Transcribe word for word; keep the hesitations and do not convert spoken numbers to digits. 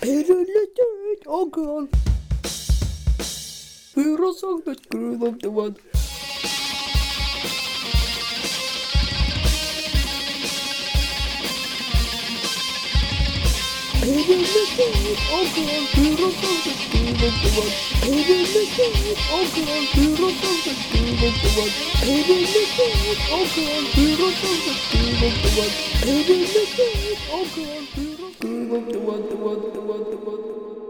Pirulitut och kall. Fyra sagda skruv upp till vad. Pirulitut och kall. Fyra sagda skruv upp till vad. Pirulitut och kall. Fyra sagda skruv upp till vad. Pirulitut och kall. Fyra sagda skruv upp till vad. Pirulitut och kall. Fyra skruv upp till vad.